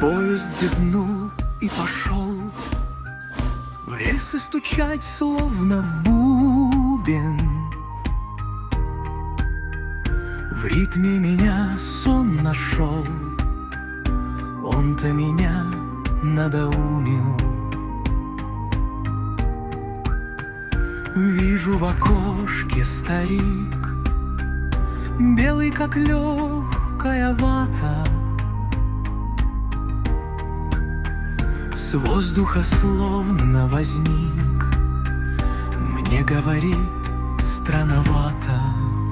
Поезд зевнул и пошел в рельсы стучать, словно в бубен. В ритме меня сон нашел, он-то меня надоумил. Вижу в окошке старик, белый, как легкая вата. С воздуха словно возник, мне говорит странновато.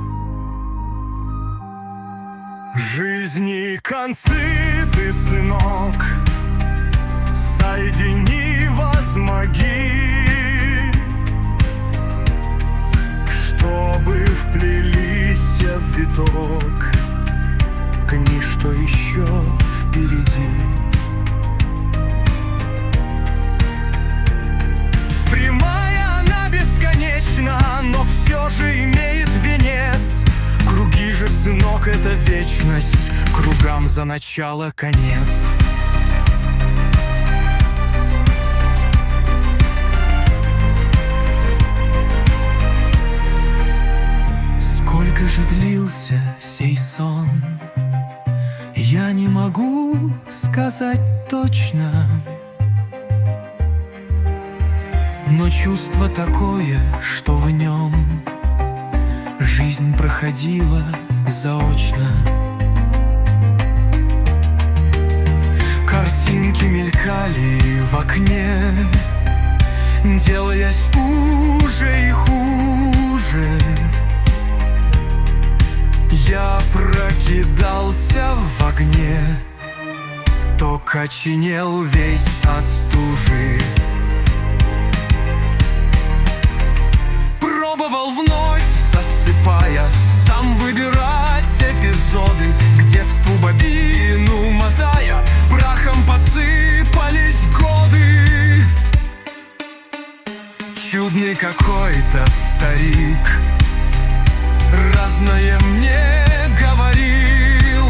Жизни концы ты, сынок, соедини, возмоги, чтобы вплелись в виток кни, что еще впереди. Прямая она бесконечна, но все же имеет венец. Круги же, сынок, это вечность, кругам за начало конец. Сколько же длился сей сон, я не могу сказать точно, но чувство такое, что в нем жизнь проходила заочно. Картинки мелькали в окне, делаясь уже и хуже. Я прокидался в огне, то коченел весь от стужи. Пробовал вновь, засыпая, сам выбирать эпизоды, к детству бобину мотая, прахом посыпались годы. Чудный какой-то старик разное мне говорил.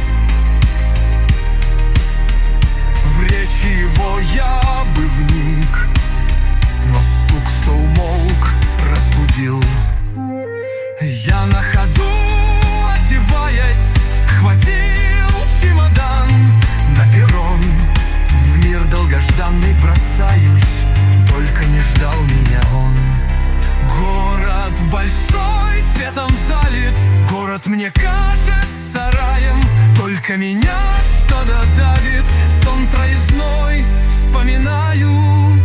В речи его я бы вник, но стук, что умолк, разбудил. Я на ходу, одеваясь, хватил чемодан на перрон. В мир долгожданный бросаюсь, только не ждал меня он. Город большой, светом залит, город мне кажется раем, только меня что-то давит, сон проездной вспоминаю.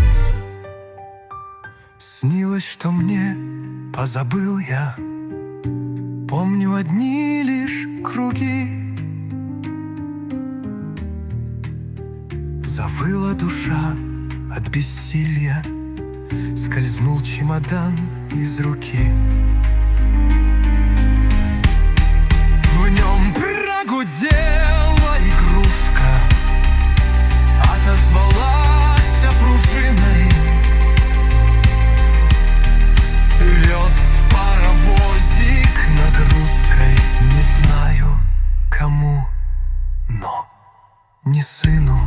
Снилось, что мне, позабыл я, помню одни лишь круги. Завыла душа от бессилья, скользнул чемодан из руки. В нем прогудела игрушка, отозвалась пружиной. Вез паровозик нагрузкой, не знаю кому, но не сыну.